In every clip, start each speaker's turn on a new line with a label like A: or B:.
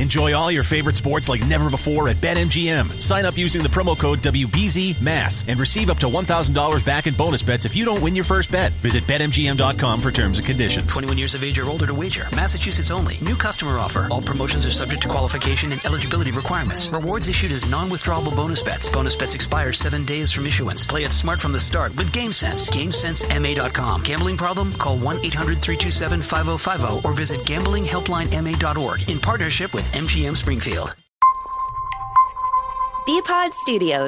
A: Enjoy all your favorite sports like never before at BetMGM. Sign up using the promo code WBZMASS and receive up to $1,000 back in bonus bets if you don't win your first bet. Visit BetMGM.com for terms and conditions.
B: 21 years of age or older to wager. Massachusetts only. New customer offer. All promotions are subject to qualification and eligibility requirements. Rewards issued as non-withdrawable bonus bets. Bonus bets expire 7 days from issuance. Play it smart from the start with GameSense. GameSenseMA.com. Gambling problem? Call 1-800-327-5050 or visit gamblinghelplinema.org in partnership with MGM Springfield.
C: BPod Studios.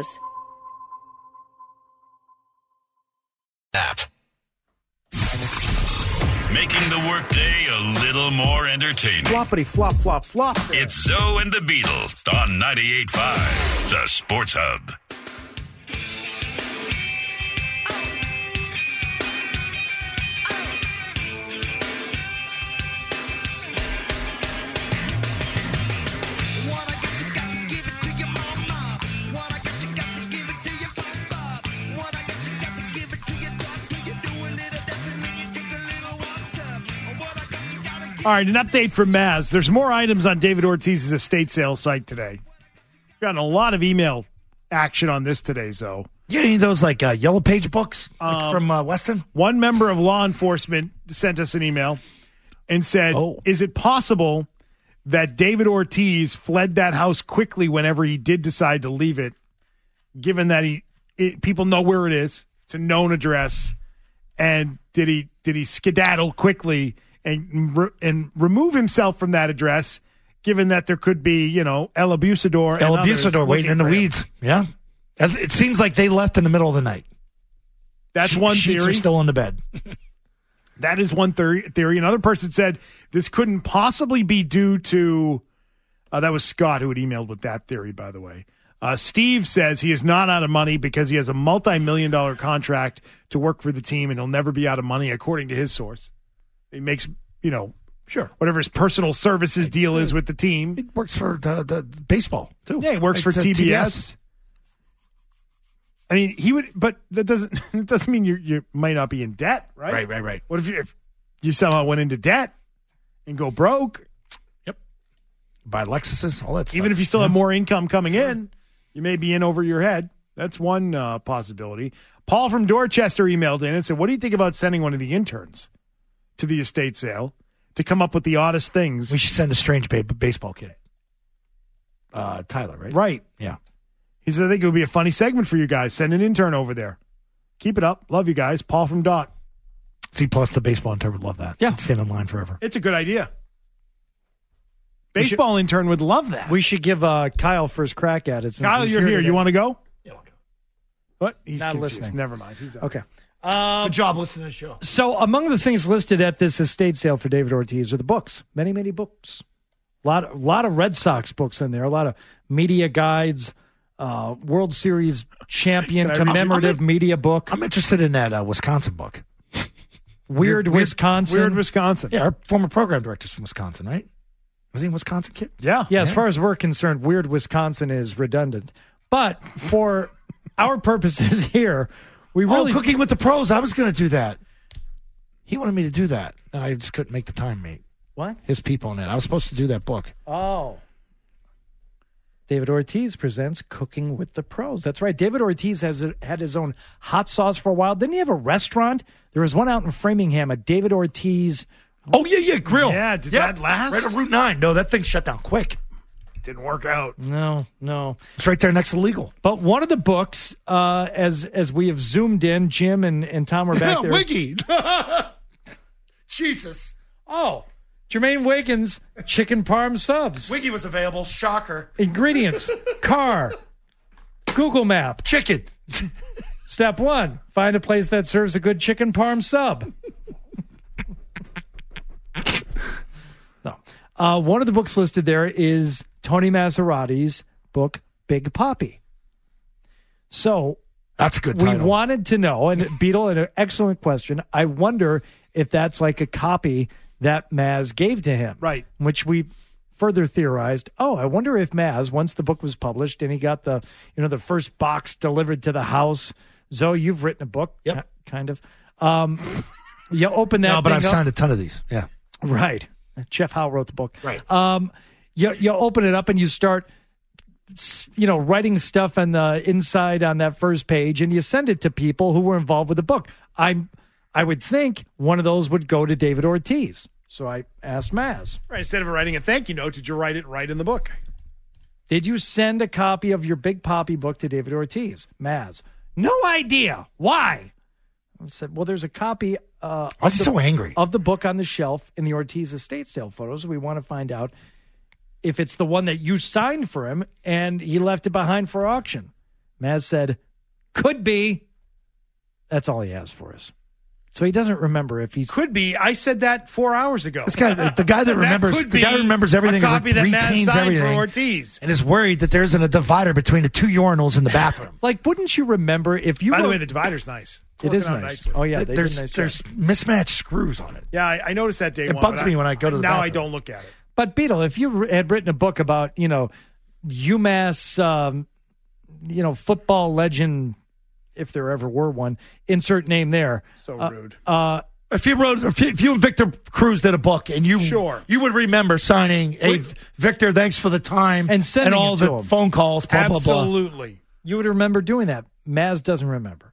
D: App. Making the workday a little more entertaining.
E: Floppity flop flop flop.
D: It's Zoe and the Beetle on 98.5, the Sports Hub.
E: All right, an update from Maz. There's more items on David Ortiz's estate sale site today. Gotten a lot of email action on this today, Zoe.
F: You any of those like Yellow Page books from Weston?
E: One member of law enforcement sent us an email and said, Is it possible that David Ortiz fled that house quickly whenever he did decide to leave it, given that people know where it is, it's a known address, and did he skedaddle quickly and remove himself from that address, given that there could be, El Abusador.
F: El Abusador waiting in the weeds. Yeah. It seems like they left in the middle of the night.
E: That's one
F: Sheets
E: theory.
F: are still in the bed.
E: That is one theory. Another person said this couldn't possibly be due to, that was Scott who had emailed with that theory, by the way. Steve says he is not out of money because he has a multi-million-dollar contract to work for the team, and he'll never be out of money, according to his source. He makes,
F: sure,
E: whatever his personal services deal is with the team.
F: He works for the baseball, too.
E: Yeah, he works for TBS. I mean, he would, but that doesn't mean you might not be in debt, right?
F: Right.
E: What if you somehow went into debt and go broke?
F: Yep. Buy Lexuses, all that stuff.
E: Even if you still have more income coming in, you may be in over your head. That's one possibility. Paul from Dorchester emailed in and said, what do you think about sending one of the interns to the estate sale to come up with the oddest things?
F: We should send a strange baseball kid. Tyler, right?
E: Right.
F: Yeah.
E: He said, I think it would be a funny segment for you guys. Send an intern over there. Keep it up. Love you guys. Paul from Dot.
F: C plus the baseball intern would love that.
E: Yeah.
F: Stand in line forever.
E: It's a good idea. Baseball intern would love that.
G: We should give Kyle first crack at it.
E: Kyle, you're here. You want to go?
F: Yeah, I'll go.
E: What? He's
G: not
E: confused.
G: listening.
E: Never mind. He's out.
G: Okay.
F: Good job listening to the show.
G: So among the things listed at this estate sale for David Ortiz are the books. Many, many books. A lot of Red Sox books in there. A lot of media guides, World Series champion commemorative media book.
F: I'm interested in that Wisconsin book.
G: Weird Wisconsin.
E: Weird Wisconsin.
F: Yeah, our former program director's from Wisconsin, right? Was he a Wisconsin kid?
E: Yeah.
G: Yeah, as far as we're concerned, Weird Wisconsin is redundant. But for our purposes here, we really...
F: Cooking with the Pros. I was going to do that. He wanted me to do that, and I just couldn't make the time, mate.
G: What?
F: His people in it. I was supposed to do that book.
G: Oh. David Ortiz presents Cooking with the Pros. That's right. David Ortiz had his own hot sauce for a while. Didn't he have a restaurant? There was one out in Framingham, a David Ortiz...
F: Oh, yeah, grill.
E: Yeah, did that last?
F: Right on Route 9. No, that thing shut down quick.
E: Didn't work out.
G: No.
F: It's right there next to Legal.
G: But one of the books, as we have zoomed in, Jim and Tom are back there.
F: Wiggy. Jesus.
G: Oh, Jermaine Wiggins, chicken parm subs.
F: Wiggy was available. Shocker.
G: Ingredients, car, Google Map.
F: Chicken.
G: Step 1, find a place that serves a good chicken parm sub. No. One of the books listed there is Tony Masserati's book, Big Papi. So
F: that's a good title.
G: We wanted to know, and Beetle, an excellent question. I wonder if that's like a copy that Maz gave to him.
E: Right.
G: Which we further theorized, I wonder if Maz, once the book was published and he got the first box delivered to the house. Zoe, you've written a book.
F: Yep.
G: Kind of. You open that
F: No, but
G: thing
F: I've
G: up.
F: signed a ton of these. Yeah.
G: Right. Jeff Howe wrote the book.
F: Right.
G: You open it up and you start, writing stuff on the inside on that first page, and you send it to people who were involved with the book. I would think one of those would go to David Ortiz. So I asked Maz.
E: Right, instead of writing a thank you note, did you write it right in the book?
G: Did you send a copy of your Big Poppy book to David Ortiz? Maz. No idea. Why? I said, well, there's a copy
F: so angry
G: of the book on the shelf in the Ortiz estate sale photos. We want to find out if it's the one that you signed for him and he left it behind for auction. Maz said, could be. That's all he has for us. So he doesn't remember if he's...
E: Could be. I said that 4 hours ago.
F: This guy, the guy that remembers, the guy who remembers everything and retains everything,
E: Ortiz.
F: and is worried that there isn't a divider between the 2 urinals in the bathroom.
G: Like, wouldn't you remember if you...
E: By the way, the divider's nice.
G: It is nice. Oh, yeah.
F: There's mismatched screws on it.
E: Yeah, I noticed that day
F: It bugs me when I go to the bathroom.
E: Now I don't look at it.
G: But, Beetle, if you had written a book about, UMass, football legend, if there ever were one, insert name there.
E: So rude.
F: If you and Victor Cruz did a book and you would remember signing, hey, Victor, thanks for the time
G: and sending
F: all
G: it to
F: the
G: him.
F: phone calls, blah, blah, blah.
E: Absolutely.
G: You would remember doing that. Maz doesn't remember.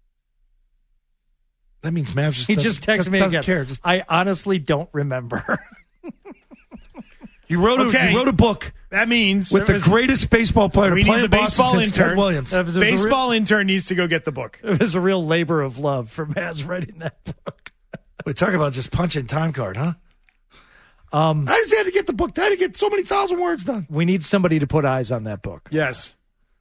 F: That means Maz
G: just texted me
F: doesn't
G: again.
F: care.
G: I honestly don't remember.
F: You wrote a book.
E: That means
F: with the greatest baseball player to play in Boston since Ted Williams.
E: Baseball intern needs to go get the book.
G: It was a real labor of love for Maz writing that book.
F: We talk about just punching time card, huh? I just had to get the book. I had to get so many thousand words done.
G: We need somebody to put eyes on that book.
E: Yes.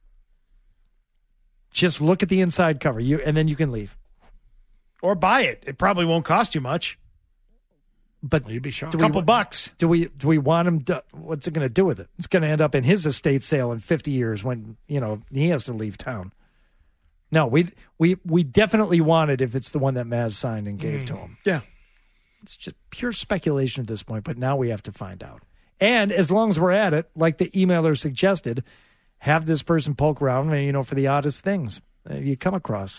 G: Just look at the inside cover, and then you can leave.
E: Or buy it. It probably won't cost you much.
G: But
F: you'd be shocked.
E: A couple bucks.
G: Do we want him to, what's it going to do with it? It's going to end up in his estate sale in 50 years when, he has to leave town. No, we definitely want it if it's the one that Maz signed and gave to him.
E: Yeah.
G: It's just pure speculation at this point, but now we have to find out. And as long as we're at it, like the emailer suggested, have this person poke around, for the oddest things you come across.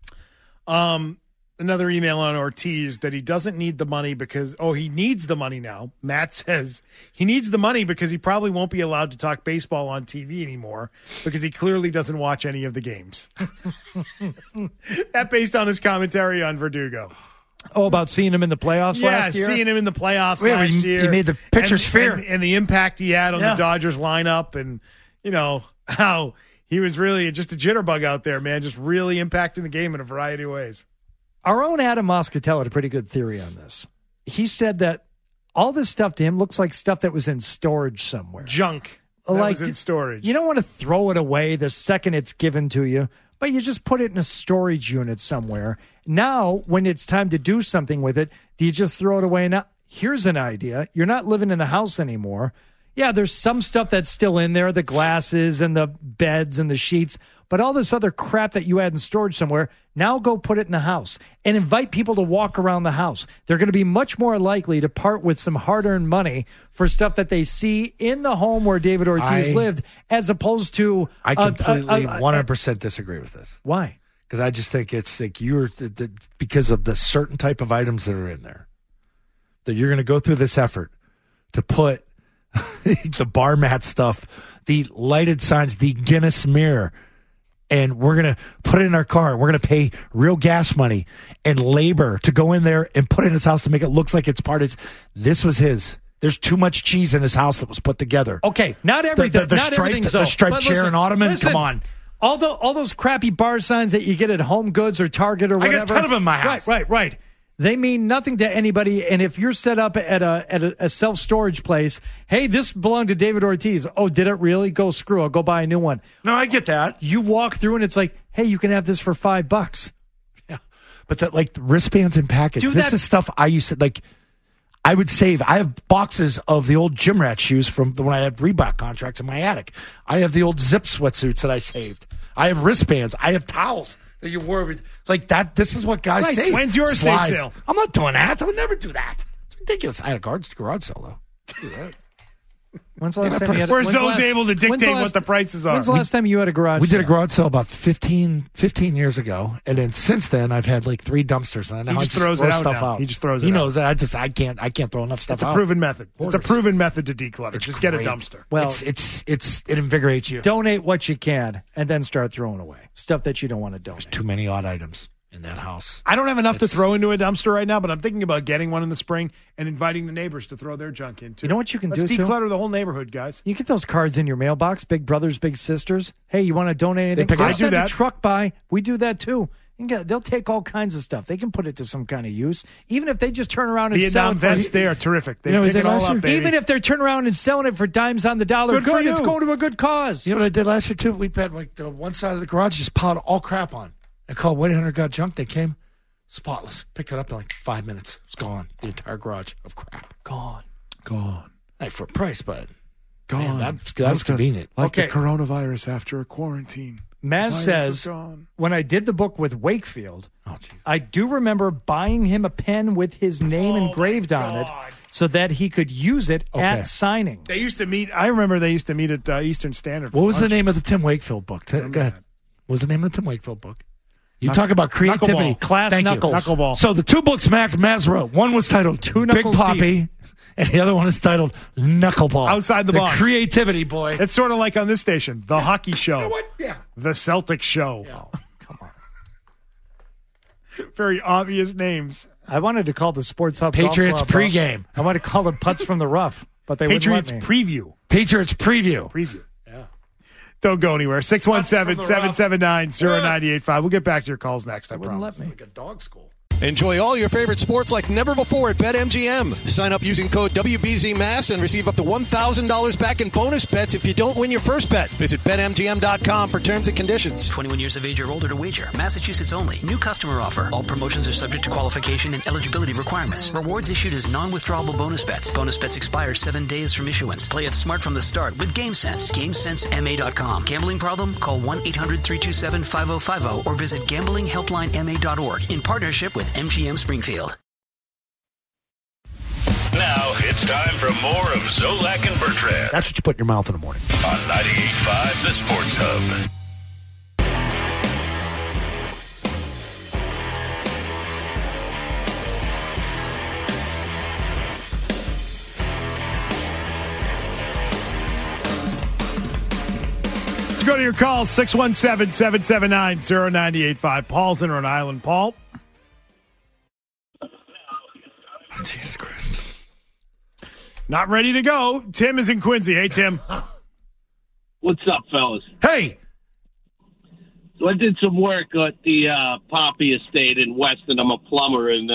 E: Another email on Ortiz that he doesn't need the money because, he needs the money now. Matt says he needs the money because he probably won't be allowed to talk baseball on TV anymore because he clearly doesn't watch any of the games. That based on his commentary on Verdugo.
G: Oh, about seeing him in the playoffs last year?
E: Yeah, seeing him in the playoffs last year.
F: He made the pitchers fear.
E: And the impact he had on the Dodgers lineup and, how he was really just a jitterbug out there, man, just really impacting the game in a variety of ways.
G: Our own Adam Moscatello had a pretty good theory on this. He said that all this stuff to him looks like stuff that was in storage somewhere.
E: Junk that was in storage.
G: You don't want to throw it away the second it's given to you, but you just put it in a storage unit somewhere. Now, when it's time to do something with it, do you just throw it away? Now, here's an idea. You're not living in the house anymore. Yeah, there's some stuff that's still in there, the glasses and the beds and the sheets, but all this other crap that you had in storage somewhere, now go put it in the house and invite people to walk around the house. They're going to be much more likely to part with some hard-earned money for stuff that they see in the home where David Ortiz lived, as opposed to...
F: I completely 100% disagree with this.
G: Why?
F: Because I just think it's like because of the certain type of items that are in there, that you're going to go through this effort to put the bar mat stuff, the lighted signs, the Guinness mirror, and we're going to put it in our car. We're going to pay real gas money and labor to go in there and put it in his house to make it look like it's part of his. This was his. There's too much cheese in his house that was put together.
G: Okay, not everything.
F: The striped chair and ottoman. Come on.
G: All those crappy bar signs that you get at Home Goods or Target or whatever.
F: I got 10 of them in my house.
G: Right. They mean nothing to anybody. And if you're set up at a self-storage place, hey, this belonged to David Ortiz. Oh, did it really? Go screw it. Go buy a new one.
F: No, I get that.
G: You walk through and it's like, hey, you can have this for $5.
F: Yeah. But that, like, wristbands and packets. This is stuff I used to, like, I would save. I have boxes of the old gym rat shoes from when I had Reebok contracts in my attic. I have the old Zip sweatsuits that I saved. I have wristbands. I have towels that you wore like that. This is what guys say.
E: When's your estate sale?
F: I'm not doing that. I would never do that. It's ridiculous. I had a garage sale though. Do that.
G: When's the last time you had?
E: Where Zoe's able to dictate what the prices are.
G: When's the last time you had a garage?
F: We
G: sale?
F: did a garage sale about 15 years ago, and then since then I've had like 3 dumpsters, and now
E: He
F: I
E: just
F: just
E: throws
F: throw
E: it out
F: stuff
E: now.
F: out.
E: He just throws it
F: He
E: out.
F: knows that I can't throw enough stuff
E: It's
F: out.
E: a proven method. It's a
F: Hoarders.
E: proven method to declutter. Just get a
F: Great.
E: dumpster.
G: Well,
F: it invigorates you.
G: donate what you can, and then start throwing away stuff that you don't want to donate.
F: Too many odd items in that house.
E: I don't have enough to throw into a dumpster right now, but I'm thinking about getting one in the spring and inviting the neighbors to throw their junk in too.
G: You know what you can
E: Let's
G: do, too?
E: declutter the whole neighborhood, guys.
G: You get those cards in your mailbox, big brothers, big sisters. Hey, you want to donate anything?
F: pick it
G: I'll
F: up.
G: send
E: I do
G: a
E: that.
G: truck by. We do that too. They'll take all kinds of stuff. They can put it to some kind of use, even if they just turn around and sell
E: Vietnam
G: it.
E: vets, they are terrific. They
F: You know what
E: pick
F: they
E: it all
F: last
E: up,
F: year?
E: baby.
G: Even if they're turning around and selling it for dimes on the dollar,
E: Good for
G: it's
E: you.
G: going to a good cause.
F: You know what I did last year too? We had like the one side of the garage just piled all crap on. I called 1-800 Got Junk. They came, spotless. Picked it up in like 5 minutes. It's gone. The entire garage of crap.
G: Gone.
F: Hey, for a price, but
E: Gone.
F: man, that was convenient.
E: Like
G: Okay.
E: the coronavirus after a quarantine.
G: Maz
E: Virus is
G: says,
E: gone.
G: when I did the book with Wakefield,
F: Oh, jeez.
G: I do remember buying him a pen with his name engraved on it so that he could use it at signings.
E: They used to meet. I remember they used to meet at Eastern Standard.
F: What was the name of the Tim Wakefield book? Go ahead.
E: that.
F: What was the name of the Tim Wakefield book? You talk about creativity.
E: Knuckleball.
G: Class
F: Thank you.
G: Knuckles.
E: Knuckleball.
F: So the 2 books Maz wrote, one was titled
G: Two
F: Big
G: Knuckles
F: Poppy, and the other one is titled Knuckleball.
E: Outside the box.
F: Creativity, boy.
E: It's sort of like on this station, the hockey show,
F: You know what? Yeah.
E: the Celtic show.
F: Come on.
E: Very obvious names.
G: I wanted to call the Sports Hub
F: Patriots
G: Golf Club,
F: pregame.
G: I wanted to call them Putts from the Rough, but they
E: Patriots
G: wouldn't let me.
E: preview.
F: Patriots preview.
E: Yeah. Don't go anywhere. 617-779-0985. We'll get back to your calls next, I
G: wouldn't
E: promise.
G: let me.
F: Like a dog school.
C: Enjoy all your favorite sports like never before at BetMGM. Sign up using code WBZMass and receive up to $1,000 back in bonus bets if you don't win your first bet. Visit BetMGM.com for terms and conditions.
B: 21 years of age or older to wager. Massachusetts only. New customer offer. All promotions are subject to qualification and eligibility requirements. Rewards issued as non-withdrawable bonus bets. Bonus bets expire 7 days from issuance. Play it smart from the start with GameSense. GameSenseMA.com. Gambling problem? Call 1-800-327-5050 or visit gamblinghelplinema.org in partnership with MGM Springfield.
D: Now it's time for more of Zolak and Bertrand
F: That's what you put in your mouth in the morning.
D: on 98.5 The Sports Hub.
E: Let's go to your calls. 617-779-0985. Paul's in Rhode Island. Paul?
F: Jesus Christ.
E: Not ready to go. Tim is in Quincy. Hey, Tim.
H: What's up, fellas?
F: Hey.
H: So I did some work at the Poppy Estate in Weston. I'm a plumber, and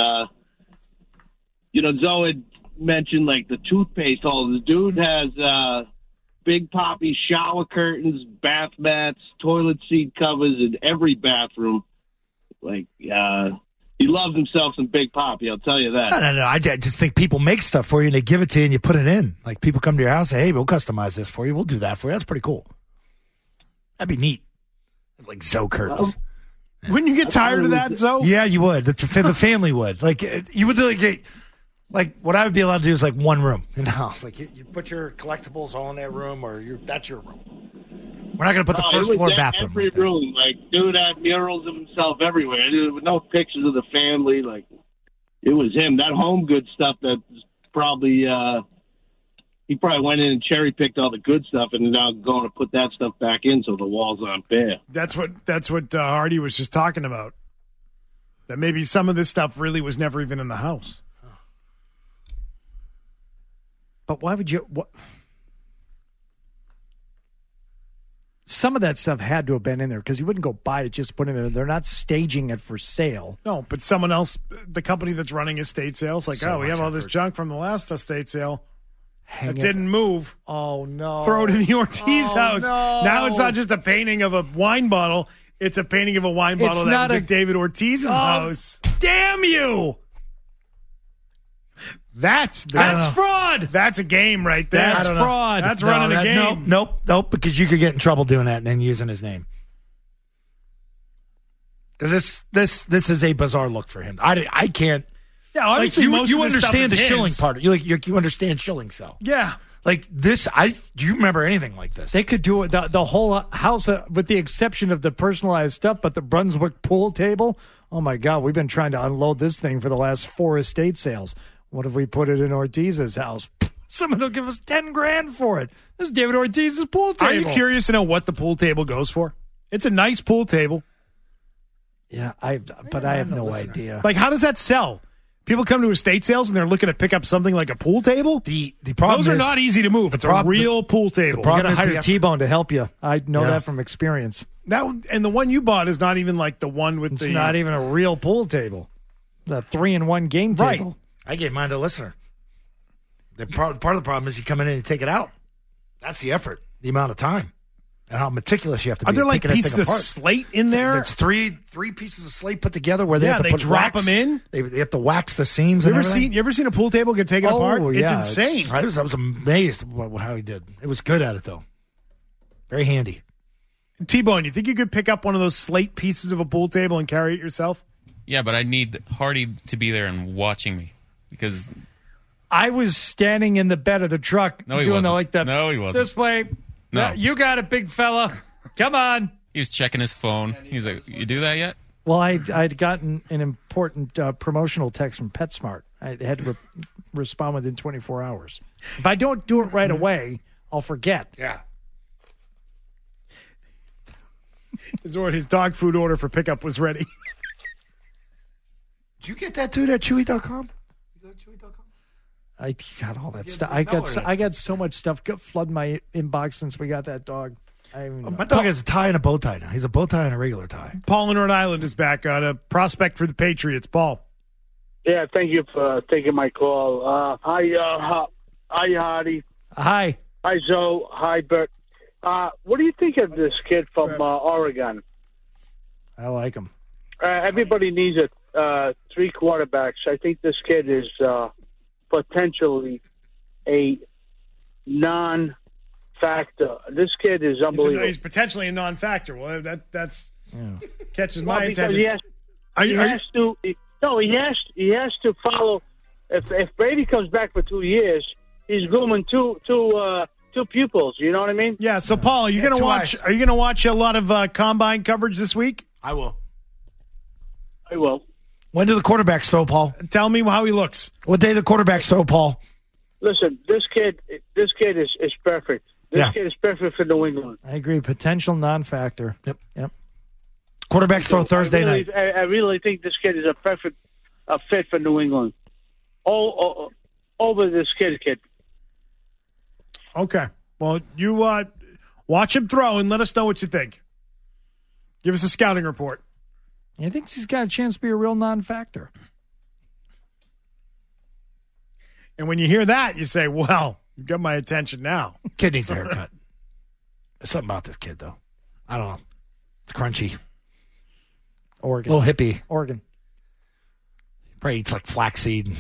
H: Zoe had mentioned like the toothpaste. The dude has Big Poppy shower curtains, bath mats, toilet seat covers in every bathroom. Like he loves himself some Big Poppy. I'll tell you that.
F: No. I just think people make stuff for you and they give it to you and you put it in. Like people come to your house and say, hey, we'll customize this for you. We'll do that for you. That's pretty cool. That'd be neat. Like Zoe curtains.
E: Wouldn't you get tired of that, Zoe?
F: Yeah, you would. The family would. Like you would like what I would be allowed to do is like one room in the house. Like you put your collectibles all in that room, or that's your room. We're not going to put the
H: it
F: first
H: was
F: floor
H: in
F: bathroom.
H: Every
F: right there.
H: room, like dude had murals of himself everywhere. There were no pictures of the family. Like it was him. That home good stuff. That's probably he probably went in and cherry picked all the good stuff, and now going to put that stuff back in so the walls aren't bare.
E: That's what Hardy was just talking about. That maybe some of this stuff really was never even in the house.
G: But why would you? Some of that stuff had to have been in there because you wouldn't go buy it, just put it in there. They're not staging it for sale.
E: No, but someone else, the company that's running estate sales, like,
F: So
E: we have
F: much
E: all this
F: effort.
E: junk from the last estate sale
G: Hang
E: that
G: it.
E: didn't move.
G: Oh, no.
E: Throw it in the Ortiz house.
G: no.
E: Now it's not just a painting of a wine bottle. It's a painting of a wine bottle
G: It's
E: that
G: not
E: was
G: a-
E: at David Ortiz's house.
G: Damn you!
E: That's
G: fraud!
E: That's a game right there.
G: That's
E: I don't know.
G: fraud.
E: That's running a game.
F: Nope, because you could get in trouble doing that and then using his name. Because this is a bizarre look for him. I can't.
E: Yeah, obviously
F: you
E: most of this
F: understand
E: stuff
F: the
E: is
F: shilling
E: his.
F: part. You understand shilling sell.
E: Yeah.
F: Like this, do you remember anything like this?
G: They could do it, the whole house, with the exception of the personalized stuff, but the Brunswick pool table, oh my God, we've been trying to unload this thing for the last 4 estate sales. What if we put it in Ortiz's house? Someone will give us $10,000 for it. This is David Ortiz's pool table.
E: Are you curious to know what the pool table goes for? It's a nice pool table.
G: Yeah, I have no idea.
E: Like, how does that sell? People come to estate sales and they're looking to pick up something like a pool table.
F: The problem
E: Those are not easy to move. It's a real pool table.
G: You got to hire T-Bone to help you. I know that from experience.
E: And the one you bought is not even like the one with
G: It's not even a real pool table. The 3-in-1 game table.
E: Right.
F: I gave mine to a listener. Part of the problem is you come in and you take it out. That's the effort, the amount of time, and how meticulous you have to be.
E: Are there like
F: taking
E: pieces of slate in there?
F: There's three pieces of slate put together where they have to put
E: drop
F: wax.
E: them in.
F: They have to wax the seams.
E: You ever seen a pool table get taken apart?
G: Yeah,
E: it's insane.
F: I was amazed how he did. It was good at it though. Very handy.
E: T-Bone, you think you could pick up one of those slate pieces of a pool table and carry it yourself?
I: Yeah, but I need Hardy to be there and watching me because
G: I was standing in the bed of the truck
I: no, he
G: doing
I: wasn't.
G: like that.
I: No, he wasn't.
G: This way.
I: No.
G: You got it, big fella. Come on.
I: He was checking his phone. He's like, "You do that yet?"
G: Well, I'd gotten an important promotional text from PetSmart. I had to respond within 24 hours. If I don't do it right away, I'll forget.
F: Yeah.
E: His dog food order for pickup was ready.
F: Did you get that too? That Chewy.com?
G: I got all that stuff. I got so much stuff flooding my inbox since we got that dog.
F: My dog has a tie and a bow tie now. He's a bow tie and a regular tie.
E: Paul in Rhode Island is back on a prospect for the Patriots. Paul.
H: Yeah, thank you for taking my call. Hi, Hardy.
G: Hi.
H: Hi, Zoe. Hi, Bert. What do you think of this kid from Oregon?
G: I like him.
H: Everybody needs 3 quarterbacks. I think this kid is potentially a non-factor. This kid is unbelievable.
E: He's potentially a non-factor. Well, that's catches my
H: because
E: attention.
H: He has to follow. If Brady comes back for 2 years, he's grooming two pupils. You know what I mean?
E: Yeah. So, Paul, are you going to watch? Are you going to watch a lot of combine coverage this week?
F: I will. When do the quarterbacks throw, Paul?
E: Tell me how he looks.
F: What day the quarterbacks throw, Paul?
H: Listen, this kid is perfect. This kid is perfect for New England.
G: I agree. Potential non-factor.
F: Yep. Quarterbacks throw Thursday night.
H: I really think this kid is a perfect fit for New England. Over this kid.
E: Okay. Well, you watch him throw and let us know what you think. Give us a scouting report.
G: He thinks he's got a chance to be a real non-factor.
E: And when you hear that, you say, well, you've got my attention now.
F: Kid needs a haircut. There's something about this kid, though. I don't know. It's crunchy.
G: Oregon.
F: A little hippie.
G: Oregon.
F: Probably eats like flaxseed.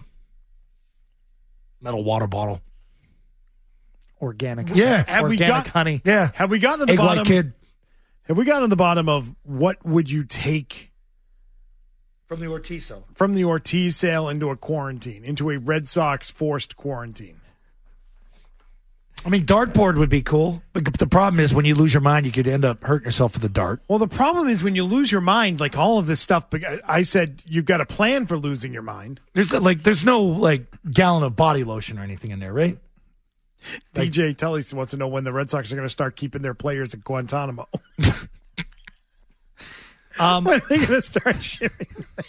F: Metal water bottle.
G: Organic.
F: Yeah.
G: Organic honey.
F: Yeah.
E: Have we gotten to the
F: Egg
E: bottom?
F: white kid.
E: Have we gotten to the bottom of what would you take
F: from the Ortiz sale?
E: From the Ortiz sale into a quarantine, into a Red Sox forced quarantine.
F: I mean, dartboard would be cool, but the problem is when you lose your mind, you could end up hurting yourself with a dart.
E: Well, the problem is when you lose your mind, like all of this stuff. I said you've got a plan for losing your mind.
F: There's no gallon of body lotion or anything in there, right?
E: DJ Tully wants to know when the Red Sox are going to start keeping their players at Guantanamo. When are they going to start shipping?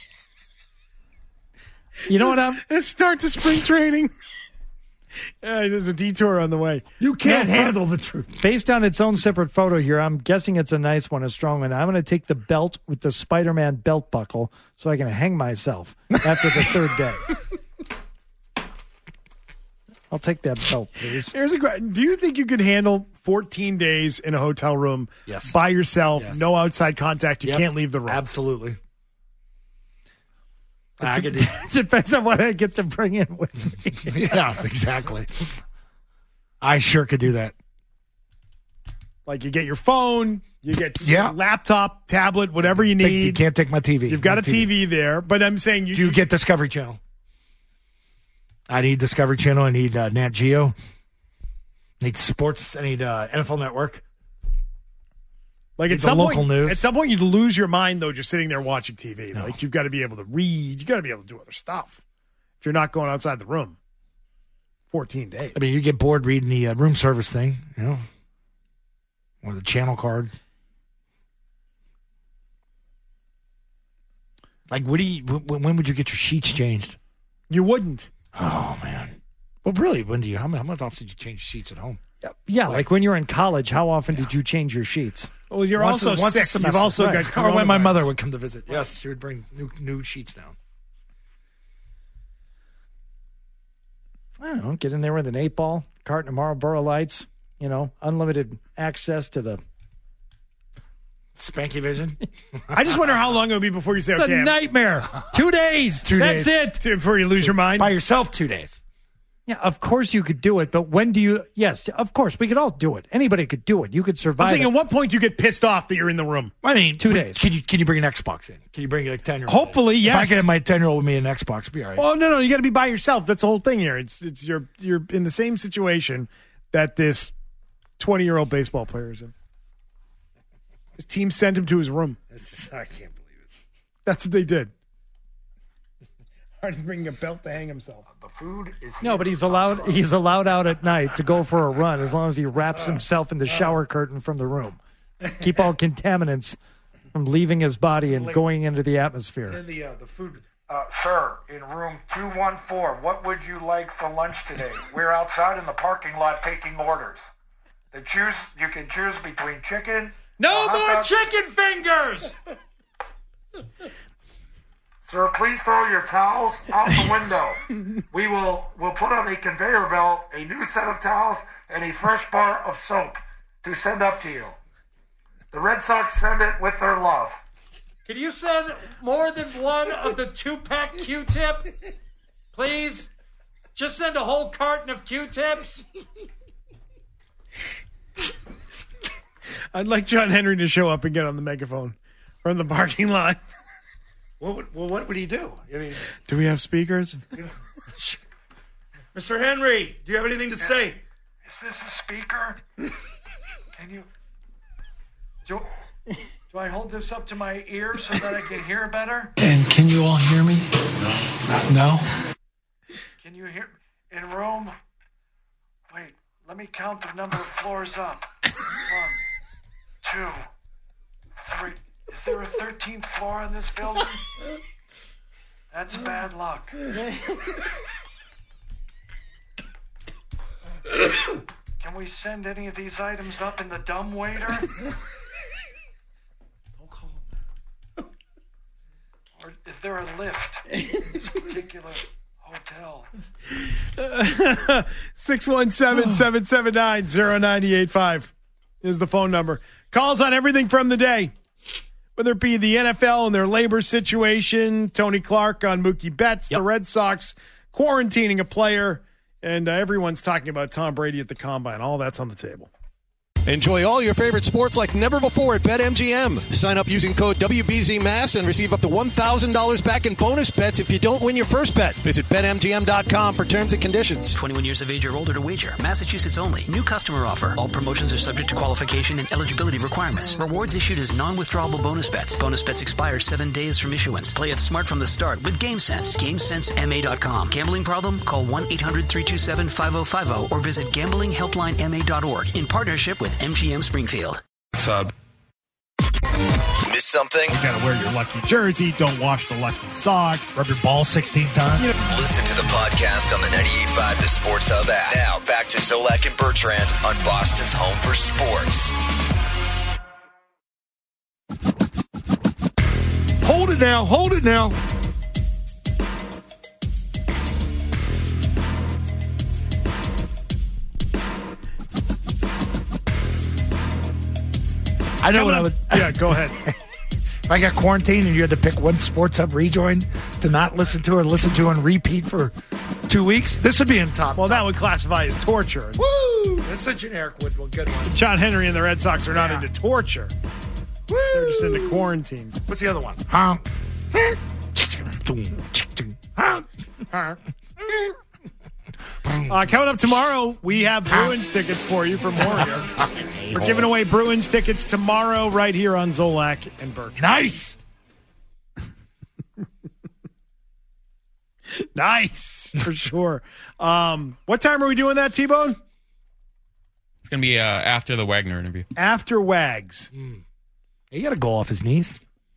G: You know what?
E: Let's start the spring training. There's a detour on the way.
F: You can't handle the truth.
G: Based on its own separate photo here, I'm guessing it's a nice one, a strong one. I'm going to take the belt with the Spider-Man belt buckle so I can hang myself after the third day. I'll take that belt, please.
E: Here's a question. Do you think you could handle 14 days in a hotel room by yourself, no outside contact, you can't leave the room?
F: Absolutely.
G: It depends on what I get to bring in with me.
F: Yeah, exactly. I sure could do that.
E: Like you get your phone, you get your laptop, tablet, whatever you need.
F: You can't take my TV.
E: You've got a TV there, but I'm saying
F: you get Discovery Channel. I need Discovery Channel. I need Nat Geo. Need sports. I need NFL Network.
E: Like
F: at some local news.
E: At some point, you'd lose your mind though, just sitting there watching TV. No. Like you've got to be able to read. You got to be able to do other stuff. If you're not going outside the room, 14 days.
F: I mean, you get bored reading the room service thing, or the channel card. Like, when would you get your sheets changed?
E: You wouldn't.
F: Oh man. Well, really, when do you? How much often did you change sheets at home?
G: Yeah, like when you're in college, how often did you change your sheets?
E: Well, you're once sick. You've also got
F: or when my mother would come to visit. Yes, she would bring new sheets down.
G: I don't know. Get in there with an 8-ball, carton of Marlboro Lights. Unlimited access to the
F: Spanky Vision.
E: I just wonder how long it would be before you say,
G: it's
E: okay.
G: a nightmare. 2 days. That's it.
E: Before you lose your mind.
F: By yourself, 2 days.
G: Yeah, of course you could do it, but when do you? Yes, of course we could all do it. Anybody could do it. You could survive.
E: I'm saying, at what point do you get pissed off that you're in the room?
F: I mean,
G: 2 days.
F: Can you bring an Xbox in? Can you bring like 10-year-old?
E: Hopefully, yes.
F: If I could have my 10-year-old with me an Xbox, it'd be all right.
E: Well, no, you got to be by yourself. That's the whole thing here. It's you're in the same situation that this 20-year-old baseball player is in. His team sent him to his room.
F: I can't believe it.
E: That's what they did. He's bringing a belt to hang himself.
F: The food is
G: no, but he's allowed out at night to go for a run as long as he wraps himself in the shower curtain from the room. Keep all contaminants from leaving his body and going into the atmosphere.
F: And the food, sir, in room 214. What would you like for lunch today? We're outside in the parking lot taking orders. You can choose between chicken.
G: No more chicken fingers.
F: Sir, please throw your towels out the window. We'll put on a conveyor belt a new set of towels and a fresh bar of soap to send up to you. The Red Sox send it with their love.
G: Can you send more than one of the 2-pack Q-tip? Please? Just send a whole carton of Q-tips?
E: I'd like John Henry to show up and get on the megaphone from the parking lot.
F: What would he do? I mean,
E: do we have speakers?
F: Mr. Henry, do you have anything to say? Is this a speaker? Can you... Do I hold this up to my ear so that I can hear better?
J: And can you all hear me? No?
F: Can you hear... In room... Wait, let me count the number of floors up. 1, 2, 3... Is there a 13th floor in this building? That's bad luck. Can we send any of these items up in the dumbwaiter? Don't call him. Or is there a lift in this particular hotel?
E: 617-779-0985 is the phone number. Calls on everything from the day. Whether it be the NFL and their labor situation, Tony Clark on Mookie Betts, the Red Sox quarantining a player, and everyone's talking about Tom Brady at the Combine. All that's on the table.
C: Enjoy all your favorite sports like never before at BetMGM. Sign up using code WBZMass and receive up to $1,000 back in bonus bets if you don't win your first bet. Visit BetMGM.com for terms and conditions.
B: 21 years of age or older to wager. Massachusetts only. New customer offer. All promotions are subject to qualification and eligibility requirements. Rewards issued as non-withdrawable bonus bets. Bonus bets expire 7 days from issuance. Play it smart from the start with GameSense. GameSenseMA.com. Gambling problem? Call 1-800-327-5050 or visit gamblinghelplinema.org in partnership with MGM Springfield.
J: Tub.
K: Miss something?
E: You gotta wear your lucky jersey. Don't wash the lucky socks.
F: Rub your ball 16 times.
K: Listen to the podcast on the 98.5 The Sports Hub app. Now back to Zolak and Bertrand on Boston's home for sports.
F: Hold it now. Hold it now. I know what I would.
E: Yeah, go ahead.
F: If I got quarantined and you had to pick one Sports Hub rejoin to not listen to or listen to on repeat for 2 weeks, this would be in top.
E: Well, that would classify as torture.
F: Woo! That's a generic good one.
E: John Henry and the Red Sox are not into torture.
F: Woo!
E: They're just into quarantine.
F: What's the other one?
E: Coming up tomorrow, we have Bruins tickets for you for more here. We're giving away Bruins tickets tomorrow right here on Zolak and Bertrand.
F: Nice.
E: Nice, for sure. What time are we doing that, T-Bone?
I: It's going to be after the Wagner interview.
E: After Wags.
F: He got to go off his knees.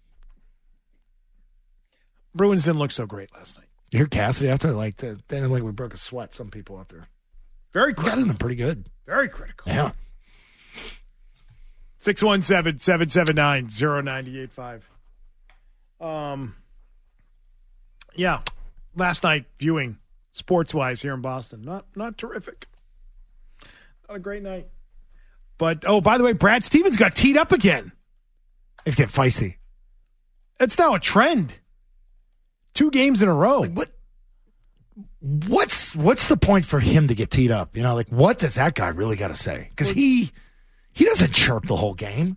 E: Bruins didn't look so great last night.
F: You hear Cassidy after? They didn't like we broke a sweat, some people out there.
E: Very critical.
F: Got in them pretty good.
E: Very critical.
F: Yeah.
E: 617-779-0985. Yeah. Last night viewing, sports-wise, here in Boston. Not terrific. Not a great night. But, by the way, Brad Stevens got teed up again.
F: He's getting feisty.
E: It's now a trend. 2 games in a row.
F: What's the point for him to get teed up? What does that guy really got to say? Because he doesn't chirp the whole game.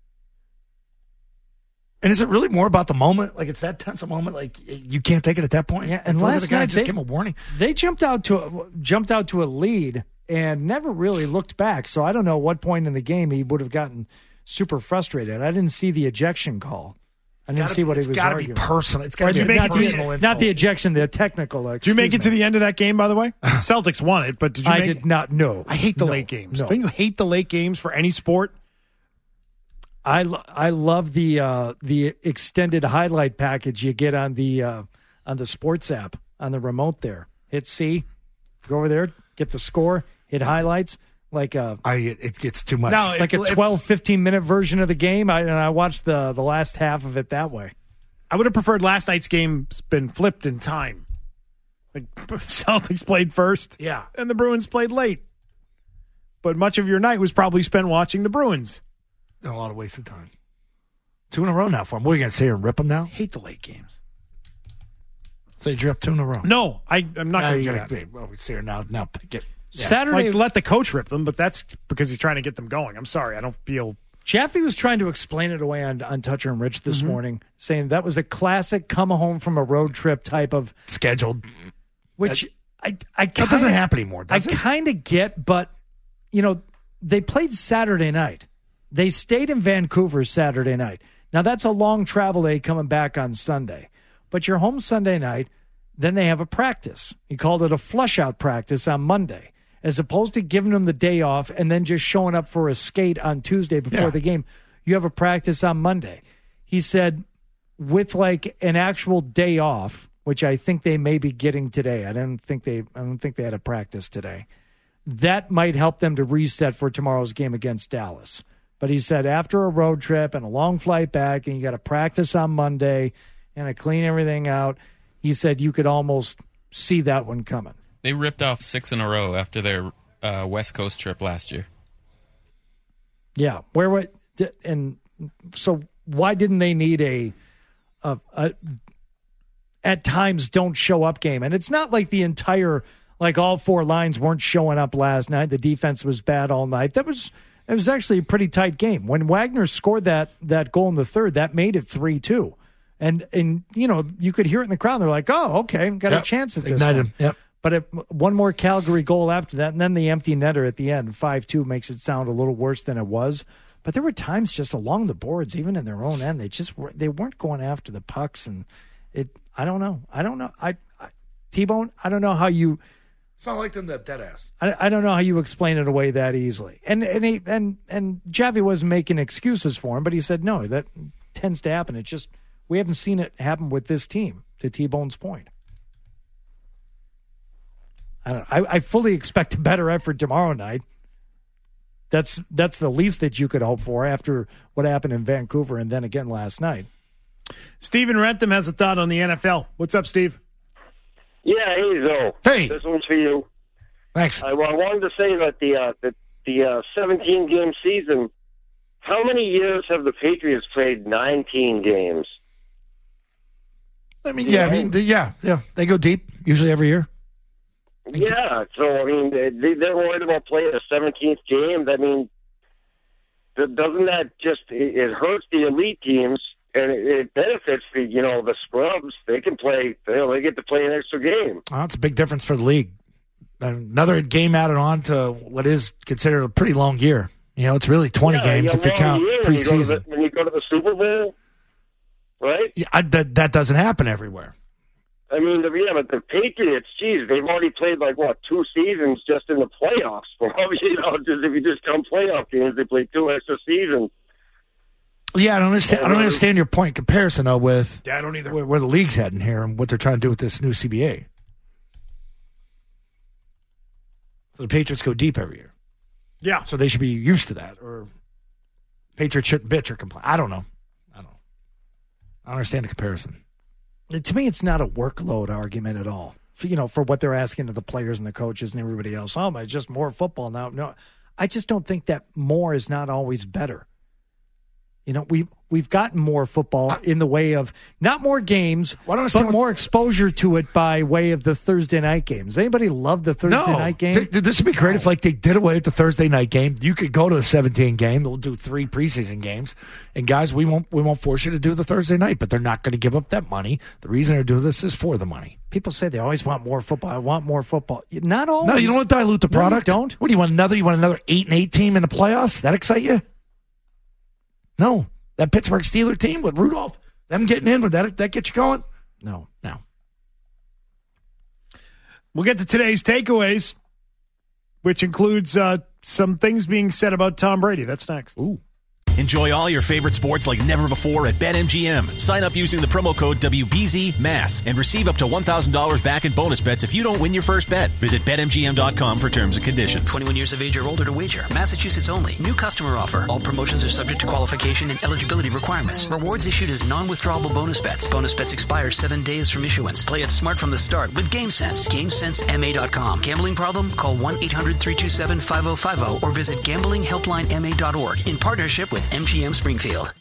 F: And is it really more about the moment? It's that tense a moment. You can't take it at that point.
G: Yeah. And last night,
F: just give him a warning.
G: They jumped out to a lead and never really looked back. So I don't know what point in the game he would have gotten super frustrated. I didn't see the ejection call. I didn't see what he was arguing.
F: It's got to be personal. It's got to be personal.
G: Not the ejection, the technical.
E: Did you make it to the end of that game, by the way? Celtics won it, but did you
G: I did not know.
E: I hate the late games.
G: No.
E: Don't you hate the late games for any sport?
G: I love the extended highlight package you get on the sports app on the remote there. Hit C, go over there, get the score, hit highlights.
F: It gets too much.
G: No, like a 12, 15-minute version of the game, and I watched the last half of it that way.
E: I would have preferred last night's game been flipped in time. Celtics played first,
F: yeah,
E: and the Bruins played late. But much of your night was probably spent watching the Bruins.
F: A lot of wasted time. 2 in a row now for him. What are you going to say and rip them now?
E: Hate the late games.
F: So you're up 2 in a row.
E: No, I'm not going to do that.
F: Well, we see her now. Now get.
E: Yeah.
G: Saturday,
E: let the coach rip them, but that's because he's trying to get them going. I'm sorry, I don't feel.
G: Jaffe was trying to explain it away on Toucher and Rich this morning, saying that was a classic come home from a road trip type of
F: scheduled,
G: which I
F: that doesn't happen anymore. Does it?
G: I kind of get, but they played Saturday night. They stayed in Vancouver Saturday night. Now that's a long travel day coming back on Sunday, but you're home Sunday night. Then they have a practice. He called it a flush-out practice on Monday, as opposed to giving them the day off and then just showing up for a skate on Tuesday before the game. You have a practice on Monday. He said with an actual day off, which I think they may be getting today. I don't think they had a practice today. That might help them to reset for tomorrow's game against Dallas. But he said after a road trip and a long flight back and you got to practice on Monday and to clean everything out, he said you could almost see that one coming.
I: They ripped off 6 in a row after their West Coast trip last year.
G: Yeah, and so why didn't they need a at times don't show up game? And it's not like the entire all 4 lines weren't showing up last night. The defense was bad all night. It was actually a pretty tight game. When Wagner scored that goal in the third, that made it 3-2. And you could hear it in the crowd. They're like, "Oh, okay, got a chance at this."
F: Ignited
G: one.
F: him. Yep.
G: But one more Calgary goal after that, and then the empty netter at the end, 5-2, makes it sound a little worse than it was. But there were times just along the boards, even in their own end, they weren't going after the pucks, and I don't know. T-Bone, I don't know how you.
F: It's not like them that dead ass.
G: I don't know how you explain it away that easily. And Jaffe wasn't making excuses for him, but he said no, that tends to happen. It's just we haven't seen it happen with this team. To T-Bone's point. I fully expect a better effort tomorrow night. That's the least that you could hope for after what happened in Vancouver and then again last night.
E: Steven Rentham has a thought on the NFL. What's up, Steve?
L: Yeah, hey, Zoe.
F: Hey.
L: This one's for you.
F: Thanks.
L: I wanted to say that the 17-game season, how many years have the Patriots played 19 games?
F: They go deep, usually every year.
L: Yeah, so, they're worried about playing a 17th game. Doesn't that just, it hurts the elite teams, and it benefits the scrubs. They can play, they get to play an extra game.
F: Oh, it's a big difference for the league. another game added on to what is considered a pretty long year. It's really 20 games if you count preseason.
L: When you go to the Super Bowl, right?
F: Yeah, that doesn't happen everywhere.
L: I mean, but the Patriots, geez, they've already played 2 seasons just in the playoffs. Just if you just count playoff games, they played 2 extra seasons.
F: Yeah, I don't understand your point comparison though with
E: I don't either.
F: Where the league's heading here and what they're trying to do with this new CBA. So the Patriots go deep every year.
E: Yeah,
F: so they should be used to that, or Patriots shouldn't bitch or complain. I don't know. I don't understand the comparison.
G: To me, it's not a workload argument at all. For what they're asking of the players and the coaches and everybody else. It's just more football now. No, I just don't think that more is not always better. We've gotten more football in the way of not more games, but more exposure to it by way of the Thursday night games. Anybody love the Thursday night game?
F: This would be great if they did away with the Thursday night game. You could go to a 17 game. They'll do 3 preseason games. And guys, we won't force you to do the Thursday night, but they're not going to give up that money. The reason they're doing this is for the money.
G: People say they always want more football. I want more football. Not always.
F: No, you don't want to dilute the product.
G: No, you don't.
F: What do you want? You want another 8-8 team in the playoffs? That excite you? No. That Pittsburgh Steelers team with Rudolph, them getting in, would that get you going?
G: No.
E: We'll get to today's takeaways, which includes some things being said about Tom Brady. That's next.
F: Ooh.
A: Enjoy all your favorite sports like never before at BetMGM. Sign up using the promo code WBZMASS and receive up to $1,000 back in bonus bets if you don't win your first bet. Visit BetMGM.com for terms and conditions.
B: 21 years of age or older to wager. Massachusetts only. New customer offer. All promotions are subject to qualification and eligibility requirements. Rewards issued as non-withdrawable bonus bets. Bonus bets expire 7 days from issuance. Play it smart from the start with GameSense. GameSenseMA.com. Gambling problem? Call 1-800-327-5050 or visit gamblinghelplinema.org in partnership with MGM Springfield.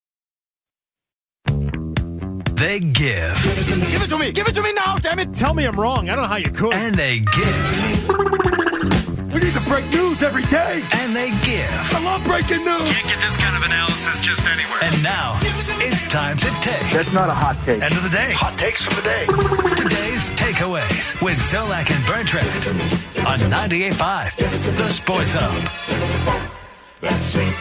K: They give.
M: Give it to me. Give it to me now, damn it.
E: Tell me I'm wrong. I don't know how you could.
K: And they give.
M: We need to break news every day.
K: And they give.
M: I love breaking news.
N: Can't get this kind of analysis just anywhere.
K: And now, it's time to take.
L: That's not a hot take.
K: End of the day. Hot takes from the day. Today's takeaways with Zolak and Bertrand on 98.5, The Sports Hub.
M: That's sweet.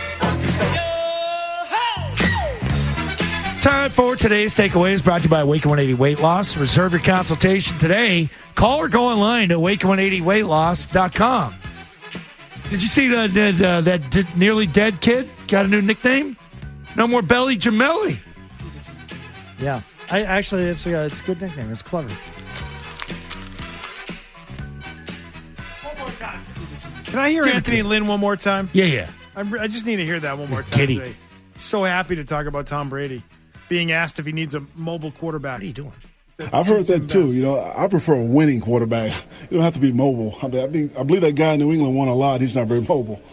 F: Time for today's takeaways, brought to you by Awaken 180 Weight Loss. Reserve your consultation today. Call or go online to awaken180weightloss.com. Did you see that nearly dead kid got a new nickname? No more Belly Gemelli.
G: Yeah, it's a good nickname. It's clever.
E: One more time. Can I hear Anthony Lynn one more time?
F: Yeah.
E: I just need to hear that one more time.
F: Giddy.
E: Today. So happy to talk about Tom Brady being asked if he needs a mobile quarterback.
F: What are you doing?
O: I've heard that too. I prefer a winning quarterback. You don't have to be mobile. I believe that guy in New England won a lot. He's not very mobile.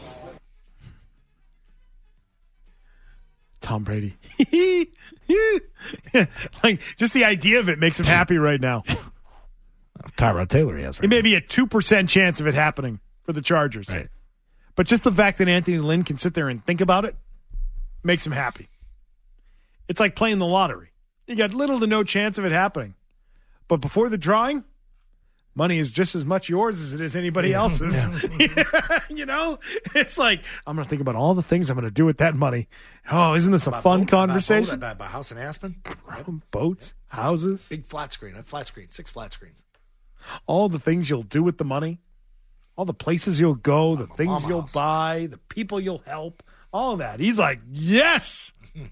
E: Tom Brady. Like, just the idea of it makes him happy right now.
F: Tyrod Taylor he has right
E: It may be a 2% chance of it happening for the Chargers.
F: Right.
E: But just the fact that Anthony Lynn can sit there and think about it makes him happy. It's like playing the lottery. You got little to no chance of it happening. But before the drawing, money is just as much yours as it is anybody else's. Yeah. It's like, I'm going to think about all the things I'm going to do with that money. Oh, isn't this a fun conversation?
F: By house in Aspen?
E: Boats, houses.
F: Big flat screen. 6 flat screens.
E: All the things you'll do with the money. All the places you'll go, the things you'll buy, the people you'll help, all of that. He's like, yes.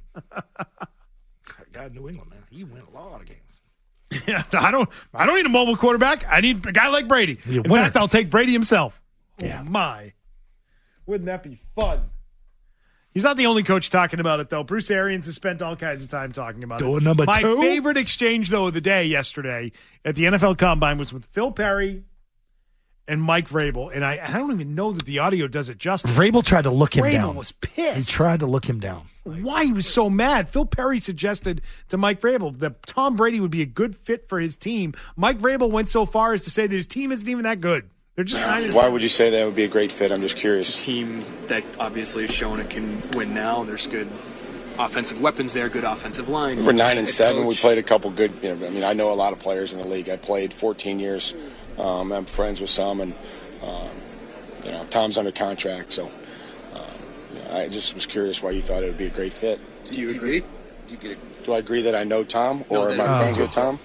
F: Guy in New England, man, he win a lot of games.
E: Yeah, I don't need a mobile quarterback. I need a guy like Brady. In fact, I'll take Brady himself.
F: Yeah.
E: Oh, my. Wouldn't that be fun? He's not the only coach talking about it, though. Bruce Arians has spent all kinds of time talking about it. My favorite exchange, though, of the day yesterday at the NFL Combine was with Phil Perry and Mike Vrabel. And I don't even know that the audio does it justice.
F: Vrabel tried to look him down.
E: Vrabel was pissed.
F: He tried to look him down.
E: Why he was so mad. Phil Perry suggested to Mike Vrabel that Tom Brady would be a good fit for his team. Mike Vrabel went so far as to say that his team isn't even that good. They're just
P: Why would you say that would be a great fit? I'm just curious.
Q: It's a team that obviously has shown it can win now. There's good offensive weapons there, good offensive line.
P: We're 9-7. We played a couple good. I know a lot of players in the league. I played 14 years I'm friends with some, and Tom's under contract, so I just was curious why you thought it would be a great fit.
Q: Do you agree?
P: Do I agree that I know Tom, or am I friends with Tom?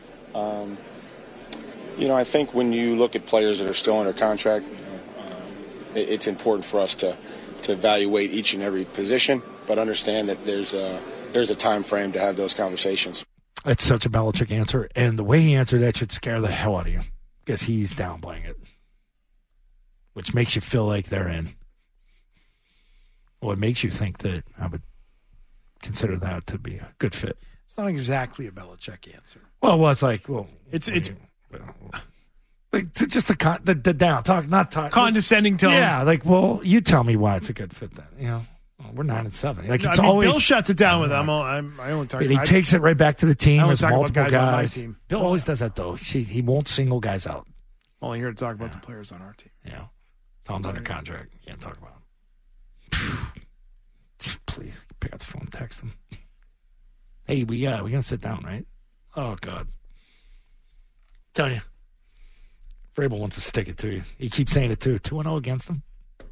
P: I think when you look at players that are still under contract, it's important for us to evaluate each and every position, but understand that there's a time frame to have those conversations.
F: It's such a Belichick answer, and the way he answered that should scare the hell out of you because he's downplaying it, which makes you feel like they're in. Well, it makes you think that I would consider that to be a good fit.
E: It's not exactly a Belichick answer.
F: Well, it's like,
E: it's
F: like just the down talk, not talk,
E: condescending tone.
F: Yeah, like, well, you tell me why it's a good fit then. We're 9-7. Like, it's
E: Bill
F: always
E: shuts it down with them. I only talk.
F: He takes it right back to the team.
E: I only
F: There's
E: talk about
F: multiple
E: guys on my
F: guys.
E: team.
F: Bill always does that though. He won't single guys out.
E: Only here to talk about the players on our team.
F: Yeah, Tom's under contract. You can't talk about him. Please pick up the phone, text him. Hey, we gonna sit down, right? Oh God, tell you, Vrabel wants to stick it to you. He keeps saying it too. 2-0 against him.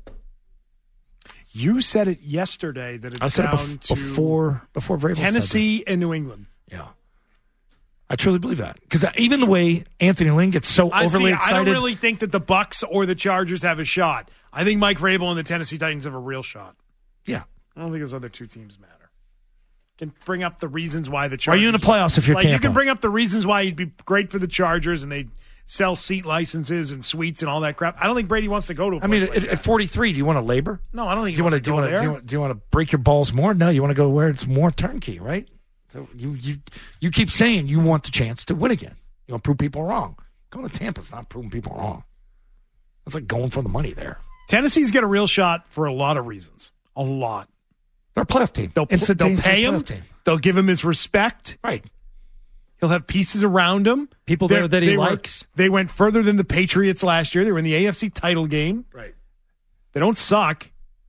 E: You said it yesterday that it's down to
F: before Vrabel
E: Tennessee
F: said this.
E: and New England.
F: Yeah, I truly believe that because even the way Anthony Lynn gets so overly excited,
E: I don't really think that the Bucs or the Chargers have a shot. I think Mike Vrabel and the Tennessee Titans have a real shot.
F: Yeah,
E: I don't think those other two teams matter. Can bring up the reasons why the Chargers.
F: Are you in the playoffs if you're
E: Tampa? You
F: Tampa?
E: can bring up the reasons why he'd be great for the Chargers and they sell seat licenses and suites and all that crap. I don't think Brady wants to go to a place like that.
F: At 43, do you want to labor?
E: No, I don't think
F: do you want to
E: go there.
F: Do you want to break your balls more? No, you want to go where it's more turnkey, right? So you keep saying you want the chance to win again. You want to prove people wrong. Going to Tampa's not proving people wrong. It's like going for the money there.
E: Tennessee's got a real shot for a lot of reasons. A lot.
F: They're a playoff team.
E: They'll pay him. They'll give him his respect.
F: Right.
E: He'll have pieces around him.
G: People there that he likes.
E: They went further than the Patriots last year. They were in the AFC title game.
F: Right.
E: They don't suck.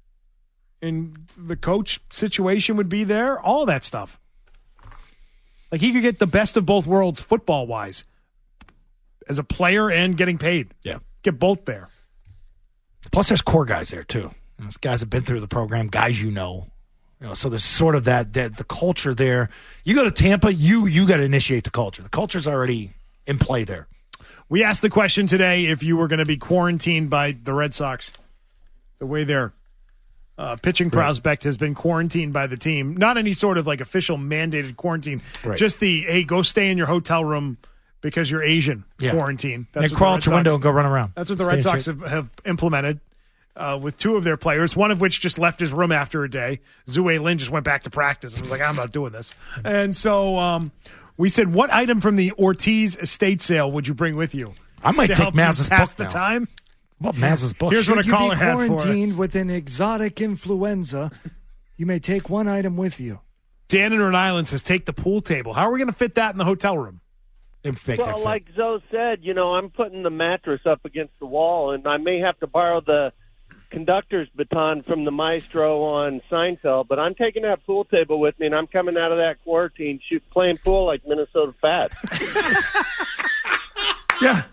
E: And the coach situation would be there. All that stuff. Like he could get the best of both worlds football-wise. As a player and getting paid.
F: Yeah.
E: Get both there.
F: Plus there's core guys there too. Those guys have been through the program, guys you know. So there's sort of that the culture there. You go to Tampa, you got to initiate the culture. The culture's already in play there.
E: We asked the question today if you were going to be quarantined by the Red Sox. The way their pitching prospect has been quarantined by the team. Not any sort of like official mandated quarantine.
F: Right.
E: Just hey, go stay in your hotel room because you're Asian quarantine.
F: That's and crawl out your window and go run around.
E: That's what the Red Sox have implemented. With two of their players, one of which just left his room after a day. Zue Lin just went back to practice and was like, I'm not doing this. And so we said, what item from the Ortiz estate sale would you bring with you?
F: I might take Maz's book
E: pass the
F: now.
E: time?
F: What Maz's book?
E: Here's what a caller had for us.
G: Quarantined with an exotic influenza, you may take one item with you.
E: Dan in Rhode Island says, take the pool table. How are we going to fit that in the hotel room?
R: Well, like Zoe said, I'm putting the mattress up against the wall, and I may have to borrow the conductor's baton from the maestro on Seinfeld, but I'm taking that pool table with me, and I'm coming out of that quarantine playing pool like Minnesota Fat.
F: Yeah.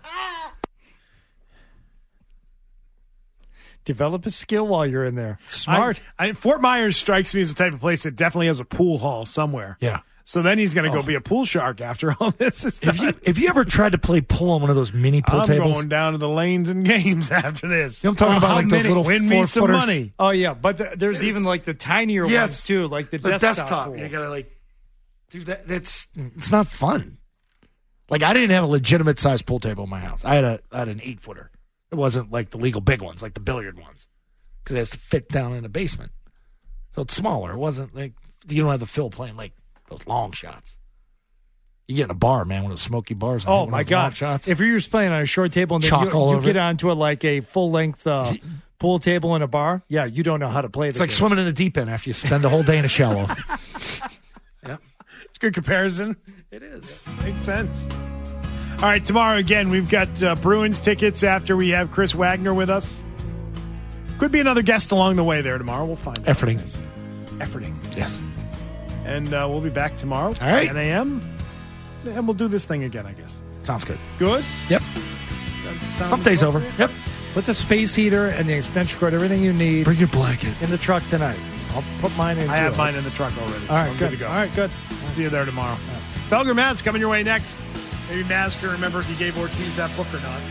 G: Develop a skill while you're in there. Smart.
E: Fort Myers strikes me as the type of place that definitely has a pool hall somewhere.
F: Yeah.
E: So then he's going to go be a pool shark after all this is done.
F: If you ever tried to play pool on one of those mini pool tables?
E: I'm going down to the lanes and games after this.
F: You know what I'm talking about? Like those little
E: win me some
F: 4-footers?
E: money.
G: Oh, yeah. But there's even like the tinier ones, too, like the desktop pool.
F: You got to do that. It's not fun. Like, I didn't have a legitimate sized pool table in my house. I had an 8-footer. It wasn't like the legal big ones, like the billiard ones, because it has to fit down in the basement. So it's smaller. It wasn't like you don't have the fill playing like those long shots. You get in a bar, man, one of those smoky bars.
G: Oh, my God.
F: Shots.
G: If you're just playing on a short table and then you get onto like a full-length pool table in a bar, you don't know how to play
F: It's like swimming in the deep end after you spend a whole day in a shallow.
E: Yep. It's a good comparison.
G: It is.
E: Makes sense. All right, tomorrow again, we've got Bruins tickets after we have Chris Wagner with us. Could be another guest along the way there tomorrow. We'll find out. Efforting.
F: Yes.
E: And we'll be back tomorrow,
F: all right,
E: 10 a.m., and we'll do this thing again, I guess.
F: Sounds good.
E: Good?
F: Yep.
E: time?
G: Hump day's over. Yep. Put the space heater and the extension cord, everything you need.
F: Bring your blanket.
G: In the truck tonight. I'll put mine in,
E: I have mine in the truck already.
G: All right,
E: I'm
G: good.
E: to go.
G: All right, good.
E: See you there tomorrow. Felger Maz coming your way next. Maybe Maz can remember if he gave Ortiz that book or not.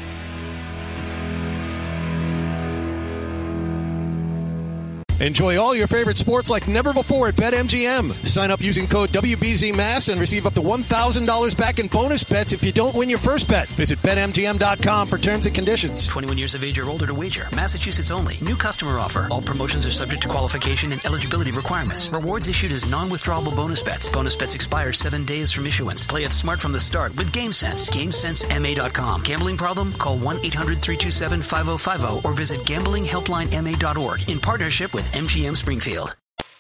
C: Enjoy all your favorite sports like never before at BetMGM. Sign up using code WBZMass and receive up to $1,000 back in bonus bets if you don't win your first bet. Visit BetMGM.com for terms and conditions.
B: 21 years of age or older to wager. Massachusetts only. New customer offer. All promotions are subject to qualification and eligibility requirements. Rewards issued as non-withdrawable bonus bets. Bonus bets expire 7 days from issuance. Play it smart from the start with GameSense. GameSenseMA.com. Gambling problem? Call 1-800-327-5050 or visit gamblinghelplinema.org in partnership with MGM Springfield.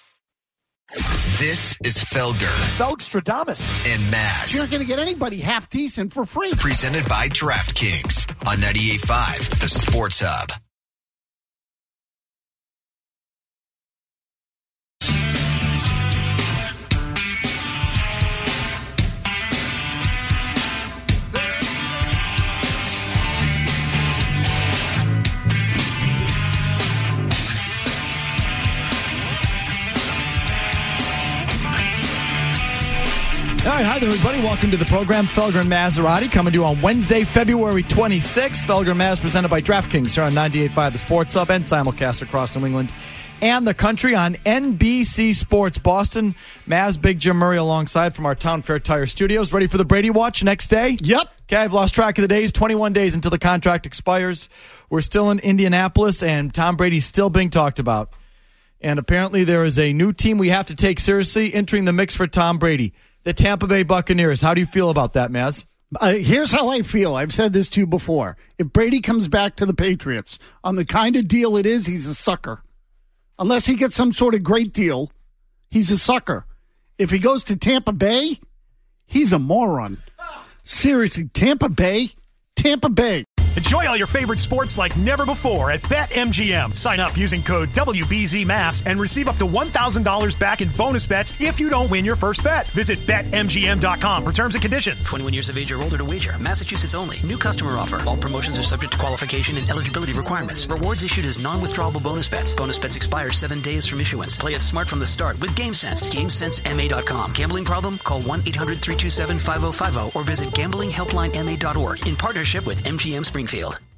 S: This is Felger.
T: Felgstradamus.
S: And Maz.
T: You're not going to get anybody half decent for free.
S: Presented by DraftKings on 98.5, the Sports Hub.
T: All right, hi there, everybody. Welcome to the program. Felger and Maserati coming to you on Wednesday, February 26th. Felger and Maz presented by DraftKings here on 98.5 The Sports Hub and simulcast across New England and the country on NBC Sports Boston. Maz, Big Jim Murray alongside from our Town Fair Tire Studios. Ready for the Brady Watch next day?
G: Yep.
T: Okay, I've lost track of the days. 21 days until the contract expires. We're still in Indianapolis, and Tom Brady's still being talked about. And apparently there is a new team we have to take seriously entering the mix for Tom Brady. The Tampa Bay Buccaneers. How do you feel about that, Maz?
U: Here's how I feel. I've said this to you before. If Brady comes back to the Patriots on the kind of deal it is, he's a sucker. Unless he gets some sort of great deal, he's a sucker. If he goes to Tampa Bay, he's a moron. Seriously, Tampa Bay.
V: Enjoy all your favorite sports like never before at BetMGM. Sign up using code WBZMass and receive up to $1,000 back in bonus bets if you don't win your first bet. Visit BetMGM.com for terms and conditions.
B: 21 years of age or older to wager. Massachusetts only. New customer offer. All promotions are subject to qualification and eligibility requirements. Rewards issued as non-withdrawable bonus bets. Bonus bets expire 7 days from issuance. Play it smart from the start with GameSense. GameSenseMA.com. Gambling problem? Call 1-800-327-5050 or visit gamblinghelplinema.org in partnership with MGM Springfield.